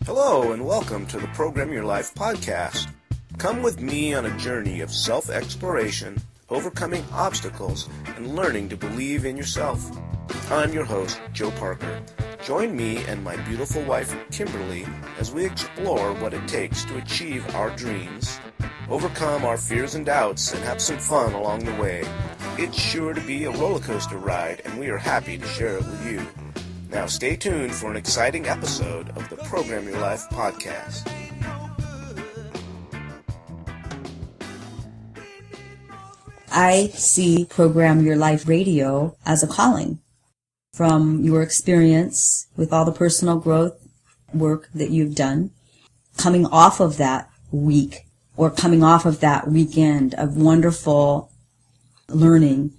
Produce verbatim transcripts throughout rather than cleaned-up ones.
Hello and welcome to the Program Your Life podcast. Come with me on a journey of self-exploration, overcoming obstacles, and learning to believe in yourself. I'm your host, Joe Parker. Join me and my beautiful wife, Kimberly, as we explore what it takes to achieve our dreams, overcome our fears and doubts, and have some fun along the way. It's sure to be a roller coaster ride, and we are happy to share it with you. Now stay tuned for an exciting episode of the Program Your Life podcast. I see Program Your Life Radio as a calling. From your experience with all the personal growth work that you've done, coming off of that week or coming off of that weekend of wonderful learning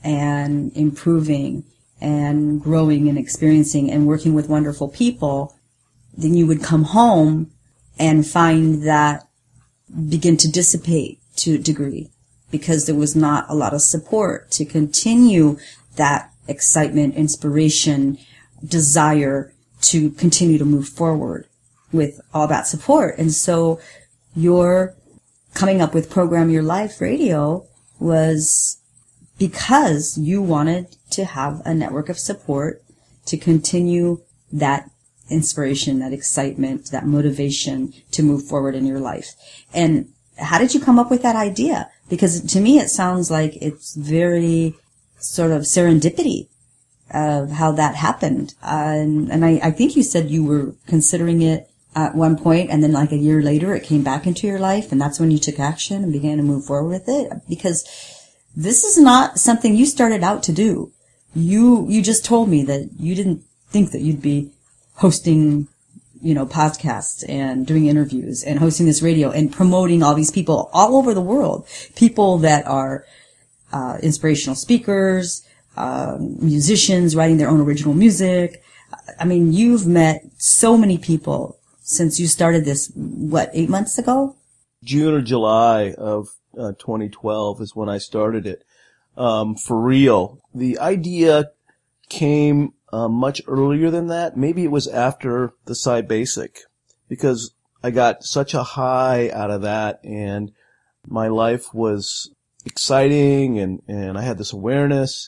and improving and growing and experiencing and working with wonderful people, then you would come home and find that begin to dissipate to a degree because there was not a lot of support to continue that excitement, inspiration, desire to continue to move forward with all that support. And so your coming up with Program Your Life Radio was because you wanted to have a network of support to continue that inspiration, that excitement, that motivation to move forward in your life. And how did you come up with that idea? Because to me it sounds like it's very sort of serendipity of how that happened. Uh, and and I, I think you said you were considering it at one point, and then like a year later it came back into your life, and that's when you took action and began to move forward with it. Because this is not something you started out to do. You, you just told me that you didn't think that you'd be hosting, you know, podcasts and doing interviews and hosting this radio and promoting all these people all over the world. People that are, uh, inspirational speakers, uh, musicians writing their own original music. I mean, you've met so many people since you started this, what, eight months ago? June or July of Uh, twenty twelve is when I started it. Um, for real. The idea came uh, much earlier than that. Maybe it was after the SciBasic, because I got such a high out of that, and my life was exciting, and, and I had this awareness.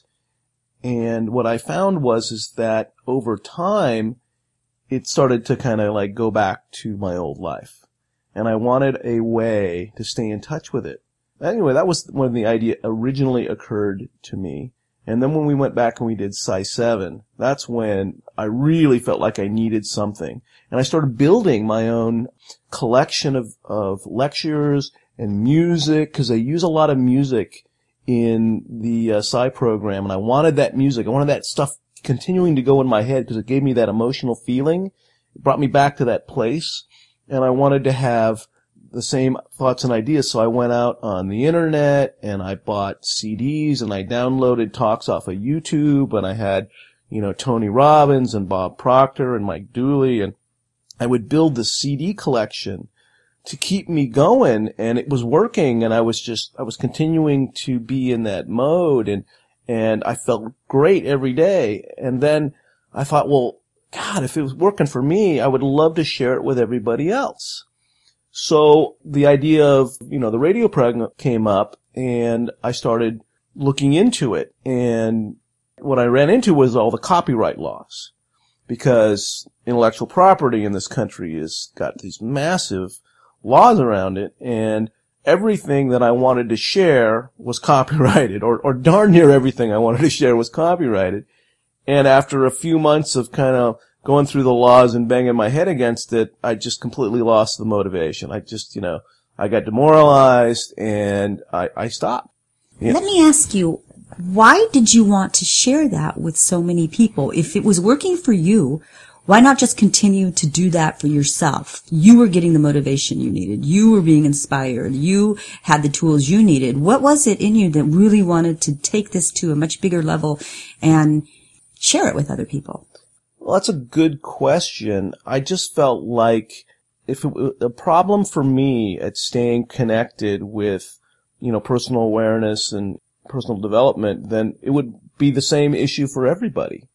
And what I found was is that over time, it started to kind of like go back to my old life. And I wanted a way to stay in touch with it. Anyway, that was when the idea originally occurred to me. And then when we went back and we did Sci seven, that's when I really felt like I needed something. And I started building my own collection of, of lectures and music, because I use a lot of music in the uh, Sci program. And I wanted that music. I wanted that stuff continuing to go in my head because it gave me that emotional feeling. It brought me back to that place. And I wanted to have the same thoughts and ideas, so I went out on the internet and I bought C Ds and I downloaded talks off of YouTube, and I had, you know, Tony Robbins and Bob Proctor and Mike Dooley, and I would build the C D collection to keep me going, and it was working, and I was just, I was continuing to be in that mode, and, and I felt great every day. And then I thought, well, God, if it was working for me, I would love to share it with everybody else. So the idea of, you know, the radio program came up, and I started looking into it. And what I ran into was all the copyright laws, because intellectual property in this country has got these massive laws around it, and everything that I wanted to share was copyrighted, or, or darn near everything I wanted to share was copyrighted. And after a few months of kind of going through the laws and banging my head against it, I just completely lost the motivation. I just, you know, I got demoralized, and I, I stopped. Yeah. Let me ask you, why did you want to share that with so many people? If it was working for you, why not just continue to do that for yourself? You were getting the motivation you needed. You were being inspired. You had the tools you needed. What was it in you that really wanted to take this to a much bigger level and share it with other people? Well, that's a good question. I just felt like if it was a problem for me at staying connected with, you know, personal awareness and personal development, then it would be the same issue for everybody.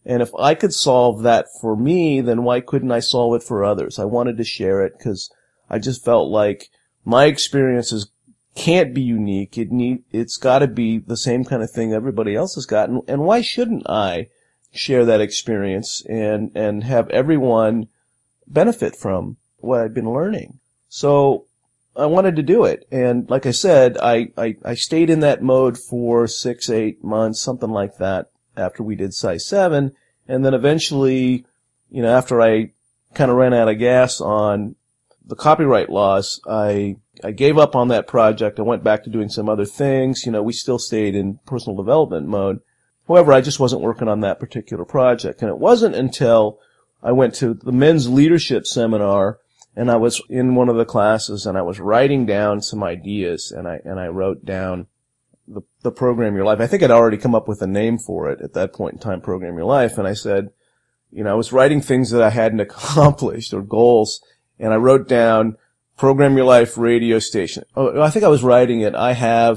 And if I could solve that for me, then why couldn't I solve it for others? I wanted to share it because I just felt like my experiences can't be unique. It need, it's got to be the same kind of thing everybody else has got. And, and why shouldn't I share that experience and, and have everyone benefit from what I've been learning? So I wanted to do it. And like I said, I, I, I stayed in that mode for six, eight months, something like that, after we did Psi seven. And then eventually, you know, after I kind of ran out of gas on the copyright laws, I, I gave up on that project. I went back to doing some other things. You know, we still stayed in personal development mode. However, I just wasn't working on that particular project. And it wasn't until I went to the men's leadership seminar, and I was in one of the classes, and I was writing down some ideas, and I, and I wrote down the, the Program Your Life. I think I'd already come up with a name for it at that point in time, Program Your Life. And I said, you know, I was writing things that I hadn't accomplished or goals, and I wrote down Program Your Life radio station. Oh, I think I was writing it. I have,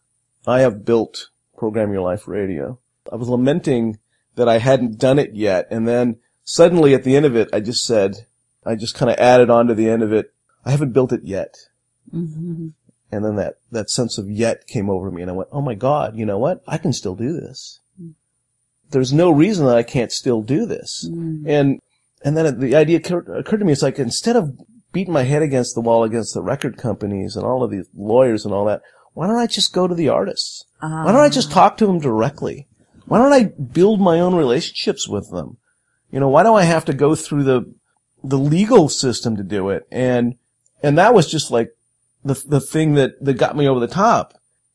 I have built Program Your Life radio. I was lamenting that I hadn't done it yet. And then suddenly at the end of it, I just said, I just kind of added on to the end of it, I haven't built it yet. Mm-hmm. And then that, that sense of yet came over me, and I went, oh my God, you know what? I can still do this. Mm. There's no reason that I can't still do this. Mm. And, and then the idea occurred, occurred to me, it's like, instead of beating my head against the wall against the record companies and all of these lawyers and all that, why don't I just go to the artists? Uh. Why don't I just talk to them directly? Why don't I build my own relationships with them? You know, why do I have to go through the, the legal system to do it? And, and that was just like the, the thing that, that got me over the top.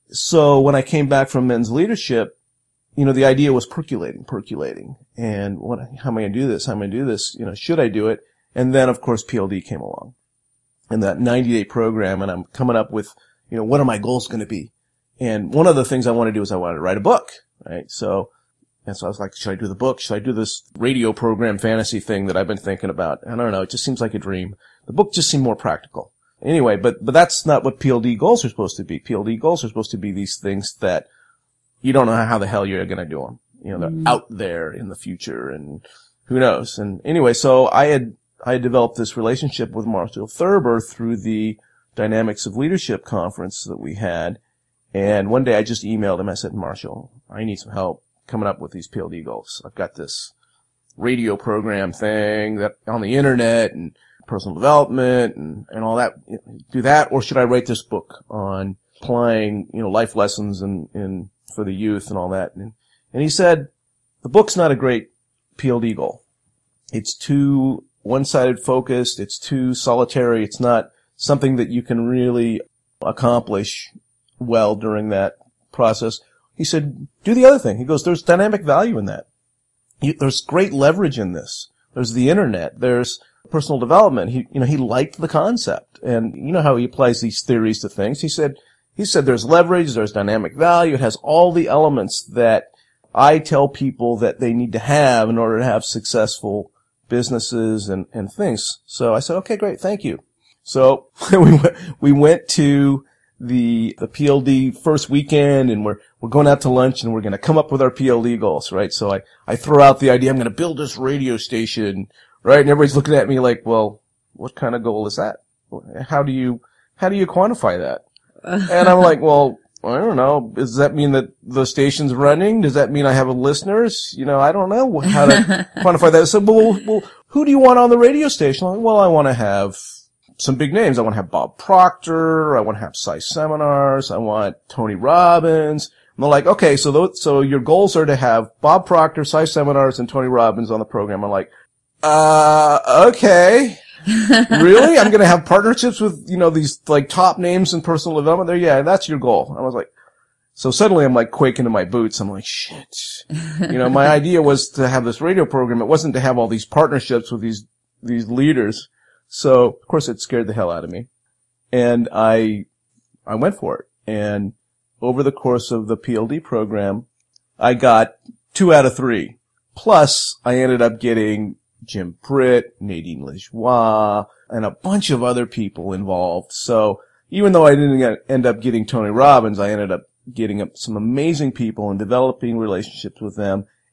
So when I came back from men's leadership, you know, the idea was percolating, percolating. And what, how am I going to do this? How am I going to do this? You know, should I do it? And then, of course, P L D came along and that ninety day program. And I'm coming up with, you know, what are my goals going to be? And one of the things I want to do is I wanted to write a book, right? So, and so I was like, should I do the book? Should I do this radio program fantasy thing that I've been thinking about? I don't know. It just seems like a dream. The book just seemed more practical. Anyway, but, but that's not what P L D goals are supposed to be. P L D goals are supposed to be these things that you don't know how the hell you're going to do them. You know, they're mm. out there in the future, and who knows? And anyway, so I had, I had developed this relationship with Marshall Thurber through the Dynamics of Leadership conference that we had. And one day I just emailed him. I said, Marshall, I need some help coming up with these P L D goals. I've got this radio program thing that on the internet and personal development and, and all that. Do that, or should I write this book on applying, you know, life lessons and, and for the youth and all that? And, and he said, the book's not a great P L D goal. It's too one-sided focused. It's too solitary. It's not something that you can really accomplish well during that process. He said, do the other thing. He goes, there's dynamic value in that. You, there's great leverage in this. There's the internet. There's personal development. He, you know, he liked the concept. And you know how he applies these theories to things. He said, he said there's leverage, there's dynamic value. It has all the elements that I tell people that they need to have in order to have successful businesses and, and things. So I said, okay, great. Thank you. So we went, we went to the, the P L D first weekend, and we're, we're going out to lunch, and we're going to come up with our P L D goals, right? So I, I throw out the idea, I'm going to build this radio station, right? And everybody's looking at me like, well, what kind of goal is that? How do you, how do you quantify that? And I'm like, well, I don't know. Does that mean that the station's running? Does that mean I have listeners? You know, I don't know how to quantify that. So, well, well, who do you want on the radio station? I'm like, well, I want to have some big names. I want to have Bob Proctor. I want to have Psi Seminars. I want Tony Robbins. And they're like, okay, so those, so your goals are to have Bob Proctor, Psi Seminars, and Tony Robbins on the program. I'm like, uh, okay. Really? I'm going to have partnerships with, you know, these like top names in personal development there? Yeah, that's your goal. I was like, so suddenly I'm like quaking in my boots. I'm like, shit. You know, my idea was to have this radio program. It wasn't to have all these partnerships with these, these leaders. So, of course, it scared the hell out of me. And I, I went for it. And over the course of the P L D program, I got two out of three. Plus, I ended up getting Jim Britt, Nadine Lajoie, and a bunch of other people involved. So even though I didn't get, end up getting Tony Robbins, I ended up getting some amazing people and developing relationships with them.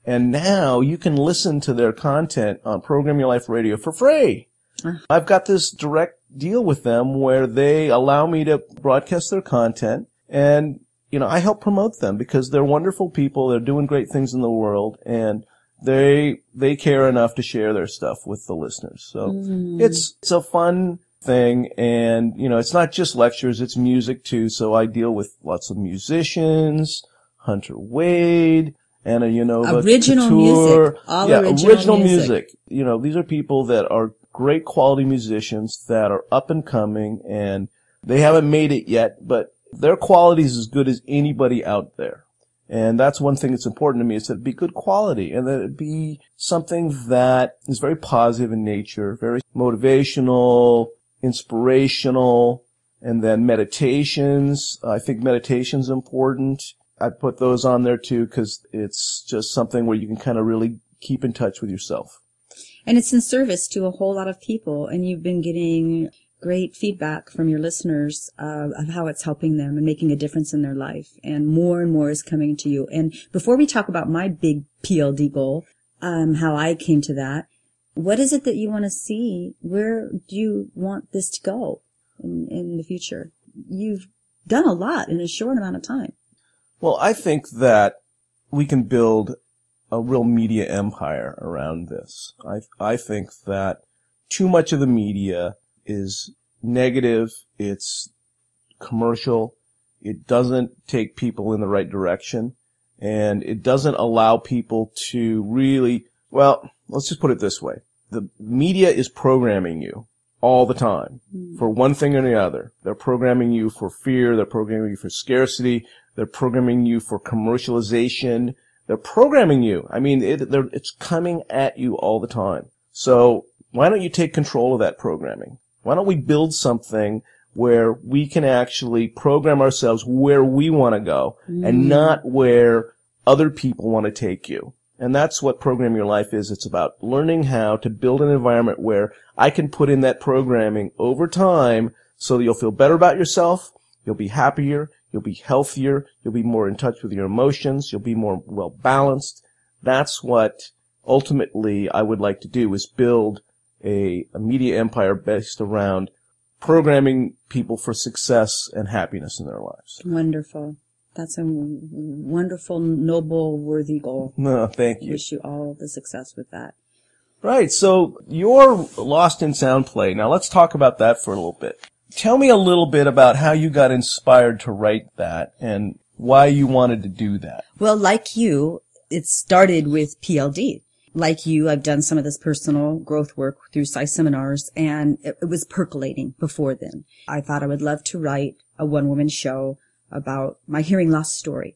And now you can listen to their content on Program Your Life Radio for free. Uh. I've got this direct deal with them where they allow me to broadcast their content, and, you know, I help promote them because they're wonderful people. They're doing great things in the world, and they, they care enough to share their stuff with the listeners. So mm. it's, it's a fun thing, and, you know, it's not just lectures, it's music too. So I deal with lots of musicians, Hunter Wade, Anna Yanova, original Couture. music, all yeah, original, original music. music. You know, these are people that are great quality musicians that are up and coming, and they haven't made it yet, but their quality is as good as anybody out there. And that's one thing that's important to me, is that it be good quality, and that it be something that is very positive in nature, very motivational, inspirational, and then meditations. I think meditation's important. I put those on there too because it's just something where you can kind of really keep in touch with yourself. And it's in service to a whole lot of people, and you've been getting great feedback from your listeners uh, of how it's helping them and making a difference in their life. And more and more is coming to you. And before we talk about my big P L D goal, um, how I came to that, what is it that you want to see? Where do you want this to go in, in the future? You've done a lot in a short amount of time. Well, I think that we can build a real media empire around this. I I think that too much of the media is negative, it's commercial, it doesn't take people in the right direction, and it doesn't allow people to really, well, let's just put it this way. The media is programming you all the time for one thing or the other. They're programming you for fear, they're programming you for scarcity, they're programming you for commercialization, they're programming you. I mean, it, it's coming at you all the time. So why don't you take control of that programming? Why don't we build something where we can actually program ourselves where we want to go mm. and not where other people want to take you? And that's what Program Your Life is. It's about learning how to build an environment where I can put in that programming over time so that you'll feel better about yourself, you'll be happier, you'll be healthier, you'll be more in touch with your emotions, you'll be more well balanced. That's what ultimately I would like to do, is build a, a media empire based around programming people for success and happiness in their lives. Wonderful. That's a wonderful, noble, worthy goal. No, thank you. I wish you all the success with that. Right. So you're Lost in Sound play. Now let's talk about that for a little bit. Tell me a little bit about how you got inspired to write that and why you wanted to do that. Well, like you, it started with P L D. Like you, I've done some of this personal growth work through P S Y seminars, and it, it was percolating before then. I thought I would love to write a one-woman show about my hearing loss story,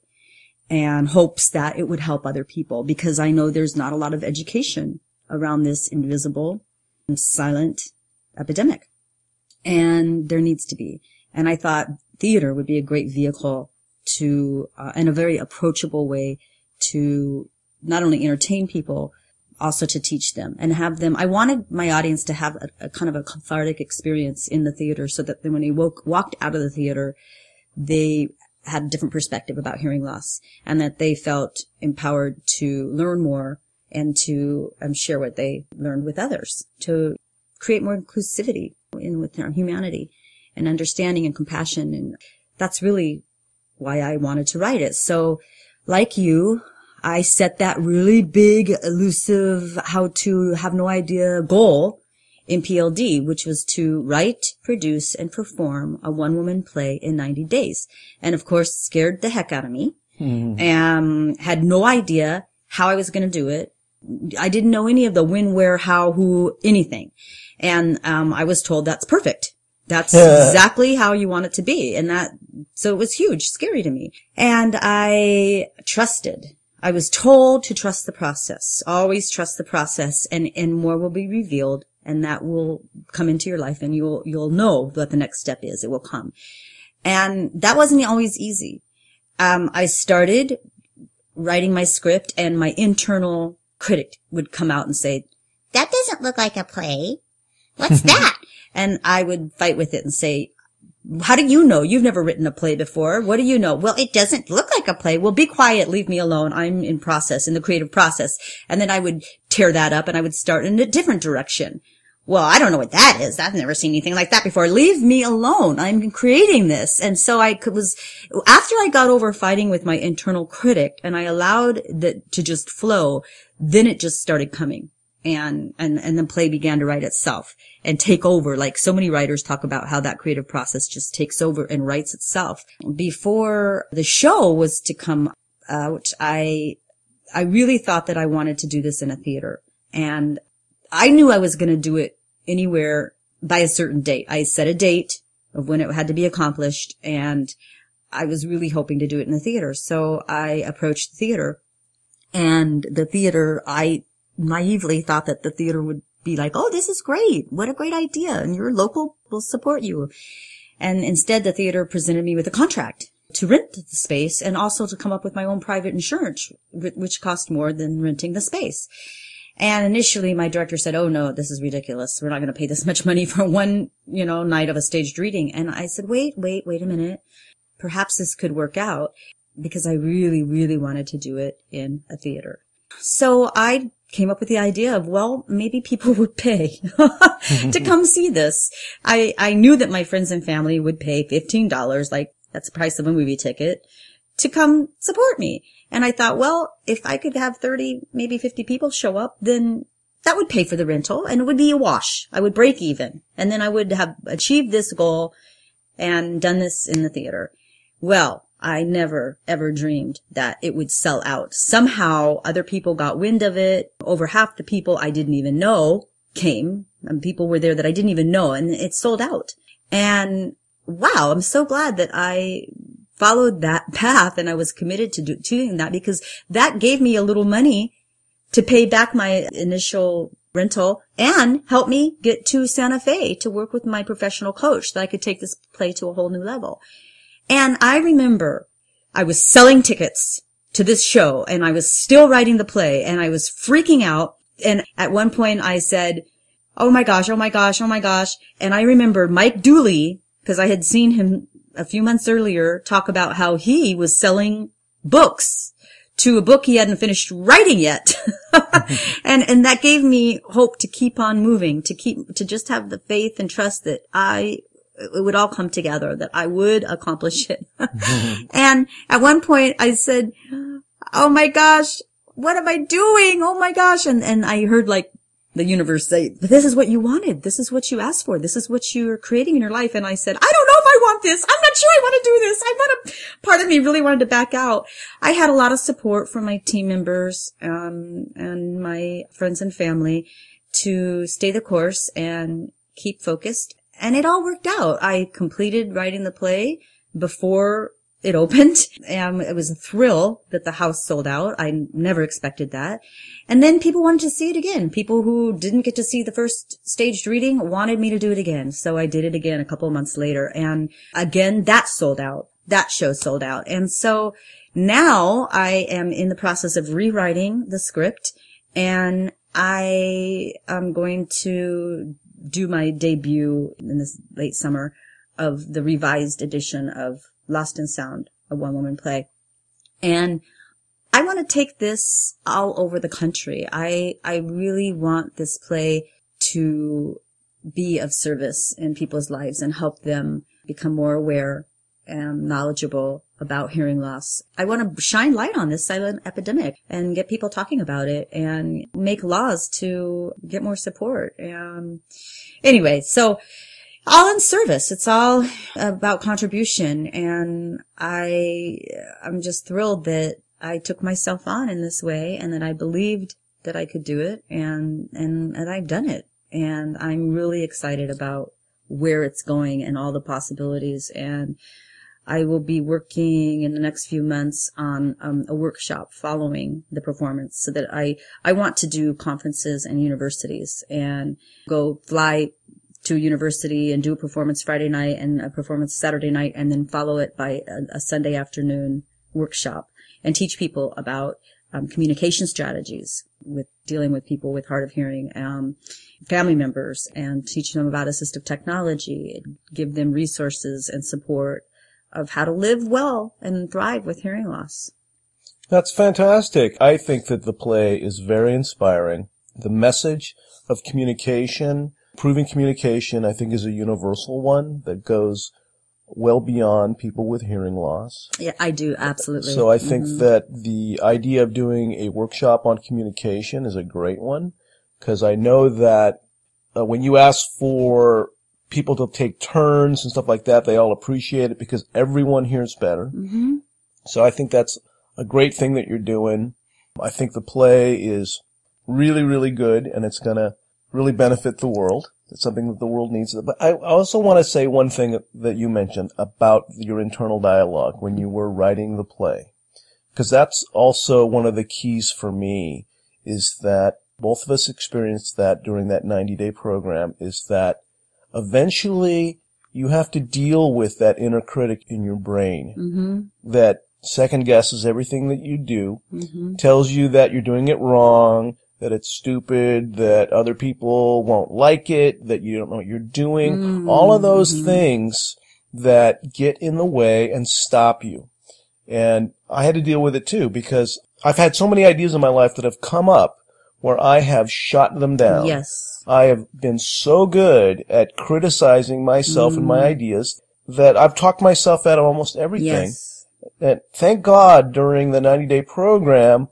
and hopes that it would help other people, because I know there's not a lot of education around this invisible and silent epidemic, and there needs to be. And I thought theater would be a great vehicle to, uh, in a very approachable way, to not only entertain people, also to teach them and have them. I wanted my audience to have a, a kind of a cathartic experience in the theater, so that when they woke, walked out of the theater, they had a different perspective about hearing loss, and that they felt empowered to learn more and to um, share what they learned with others, to create more inclusivity in with our humanity and understanding and compassion. And that's really why I wanted to write it. So like you, I set that really big, elusive, how to have no idea goal in P L D, which was to write, produce, and perform a one-woman play in ninety days. And of course, scared the heck out of me. Mm-hmm. Um, had no idea how I was going to do it. I didn't know any of the when, where, how, who, anything. And um, I was told that's perfect. That's exactly how you want it to be. And that, so it was huge, scary to me. And I trusted. I was told to trust the process. Always trust the process, and, and more will be revealed, and that will come into your life, and you'll, you'll know what the next step is. It will come. And that wasn't always easy. Um, I started writing my script, and my internal critic would come out and say, "That doesn't look like a play. What's that?" And I would fight with it and say, how do you know? You've never written a play before. What do you know? Well, it doesn't look like a play. Well, be quiet. Leave me alone. I'm in process, in the creative process. And then I would tear that up and I would start in a different direction. Well, I don't know what that is. I've never seen anything like that before. Leave me alone. I'm creating this. And so I could, was, after I got over fighting with my internal critic and I allowed that to just flow, then it just started coming. And, and, and the play began to write itself and take over. Like so many writers talk about how that creative process just takes over and writes itself. Before the show was to come out, I, I really thought that I wanted to do this in a theater. And I knew I was going to do it anywhere by a certain date. I set a date of when it had to be accomplished, and I was really hoping to do it in the theater. So I approached the theater, and the theater, I naively thought that the theater would be like, oh, this is great. What a great idea. And your local will support you. And instead, the theater presented me with a contract to rent the space and also to come up with my own private insurance, which cost more than renting the space. And initially my director said, oh no, this is ridiculous. We're not going to pay this much money for one, you know, night of a staged reading. And I said, wait, wait, wait a minute. Perhaps this could work out, because I really, really wanted to do it in a theater. So I came up with the idea of, well, maybe people would pay to come see this. I, I knew that my friends and family would pay fifteen dollars, like that's the price of a movie ticket, to come support me. And I thought, well, if I could have thirty, maybe fifty people show up, then that would pay for the rental and it would be a wash. I would break even. And then I would have achieved this goal and done this in the theater. Well, I never, ever dreamed that it would sell out. Somehow other people got wind of it. Over half the people I didn't even know came, and people were there that I didn't even know, and it sold out. And wow, I'm so glad that I followed that path and I was committed to do, doing that, because that gave me a little money to pay back my initial rental and help me get to Santa Fe to work with my professional coach so that I could take this play to a whole new level. And I remember I was selling tickets to this show and I was still writing the play and I was freaking out. And at one point I said, oh my gosh, oh my gosh, oh my gosh. And I remember Mike Dooley, because I had seen him a few months earlier talk about how he was selling books to a book he hadn't finished writing yet. and, and that gave me hope to keep on moving, to keep, to just have the faith and trust that I, it would all come together, that I would accomplish it. And at one point I said, oh my gosh, what am I doing? Oh my gosh. And, and I heard like the universe say, this is what you wanted. This is what you asked for. This is what you're creating in your life. And I said, I don't know if I want this. I'm not sure I want to do this. I want to, part of me really wanted to back out. I had a lot of support from my team members, um, and my friends and family to stay the course and keep focused. And it all worked out. I completed writing the play before it opened. Um, it was a thrill that the house sold out. I never expected that. And then people wanted to see it again. People who didn't get to see the first staged reading wanted me to do it again. So I did it again a couple of months later. And again, that sold out. That show sold out. And so now I am in the process of rewriting the script, and I am going to do my debut in this late summer of the revised edition of Lost in Sound, a one-woman play. And I want to take this all over the country. I, I really want this play to be of service in people's lives and help them become more aware and knowledgeable about hearing loss. I want to shine light on this silent epidemic and get people talking about it and make laws to get more support. Um, anyway, so all in service. It's all about contribution. And I, I'm just thrilled that I took myself on in this way and that I believed that I could do it, and, and, and I've done it. And I'm really excited about where it's going and all the possibilities. And I will be working in the next few months on um, a workshop following the performance, so that I, I want to do conferences and universities and go fly to a university and do a performance Friday night and a performance Saturday night, and then follow it by a, a Sunday afternoon workshop and teach people about um, communication strategies with dealing with people with hard of hearing, um, family members, and teach them about assistive technology, give them resources and support of how to live well and thrive with hearing loss. That's fantastic. I think that the play is very inspiring. The message of communication, improving communication, I think is a universal one that goes well beyond people with hearing loss. Yeah, I do, absolutely. So I think mm-hmm. that the idea of doing a workshop on communication is a great one, because I know that uh, when you ask for people to take turns and stuff like that, they all appreciate it because everyone hears better. Mm-hmm. So I think that's a great thing that you're doing. I think the play is really, really good, and it's going to really benefit the world. It's something that the world needs. But I also want to say one thing that you mentioned about your internal dialogue when you were writing the play, because that's also one of the keys for me, is that both of us experienced that during that ninety-day program, is that eventually you have to deal with that inner critic in your brain mm-hmm. that second guesses everything that you do, mm-hmm. tells you that you're doing it wrong, that it's stupid, that other people won't like it, that you don't know what you're doing, mm-hmm. all of those things that get in the way and stop you. And I had to deal with it too, because I've had so many ideas in my life that have come up where I have shot them down. Yes. I have been so good at criticizing myself mm. and my ideas that I've talked myself out of almost everything. Yes. And thank God during the ninety-day program,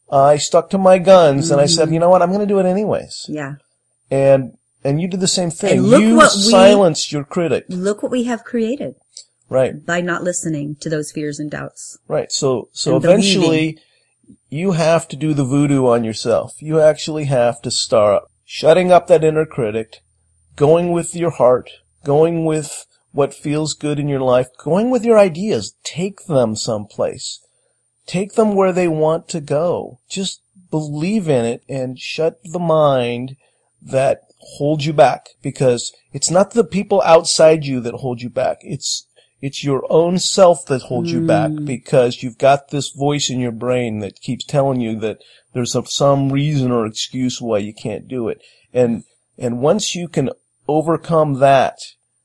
I stuck to my guns mm-hmm. and I said, you know what, I'm going to do it anyways. Yeah. And and you did the same thing. And look You what we, silenced your critic. Look what we have created. Right. By not listening to those fears and doubts. Right. So so and eventually believing. You have to do the voodoo on yourself. You actually have to start shutting up that inner critic, going with your heart, going with what feels good in your life, going with your ideas. Take them someplace. Take them where they want to go. Just believe in it and shut the mind that holds you back, because it's not the people outside you that hold you back. It's it's your own self that holds mm. you back, because you've got this voice in your brain that keeps telling you that there's a, some reason or excuse why you can't do it. And and once you can overcome that,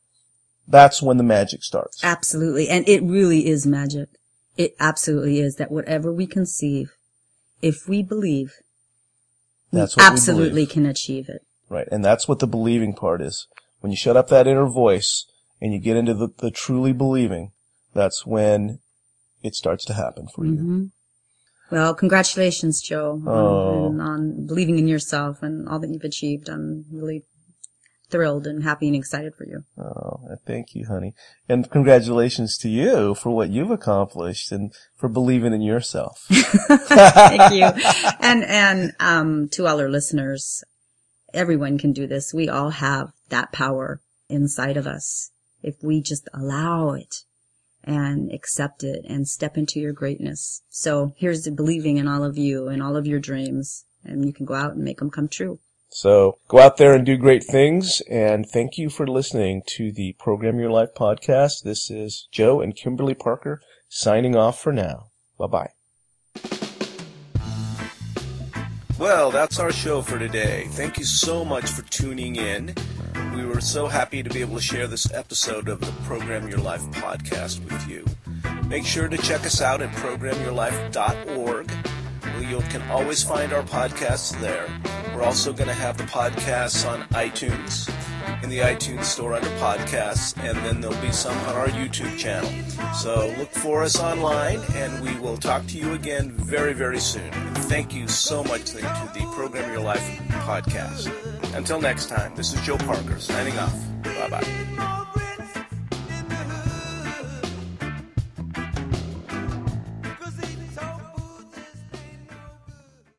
that's when the magic starts. Absolutely. And it really is magic. It absolutely is, that whatever we conceive, if we believe, that's we what absolutely we believe. Can achieve it. Right. And that's what the believing part is. When you shut up that inner voice and you get into the, the truly believing, that's when it starts to happen for you. Mm-hmm. Well, congratulations, Joe, oh. on, on believing in yourself and all that you've achieved. I'm really thrilled and happy and excited for you. Oh, thank you, honey. And congratulations to you for what you've accomplished and for believing in yourself. Thank you. And, and, um, to all our listeners, everyone can do this. We all have that power inside of us if we just allow it and accept it and step into your greatness. So here's the believing in all of you and all of your dreams, and you can go out and make them come true. So go out there and do great things, and thank you for listening to the Program Your Life podcast. This is Joe and Kimberly Parker signing off for now. Bye-bye. Well, that's our show for today. Thank you so much for tuning in. We were so happy to be able to share this episode of the Program Your Life podcast with you. Make sure to check us out at program your life dot org. You can always find our podcasts there. We're also going to have the podcasts on iTunes, in the iTunes store under podcasts, and then there'll be some on our YouTube channel. So look for us online, and we will talk to you again very, very soon. And thank you so much to the Program Your Life podcast. Until next time, this is Joe Parker signing off. Bye-bye.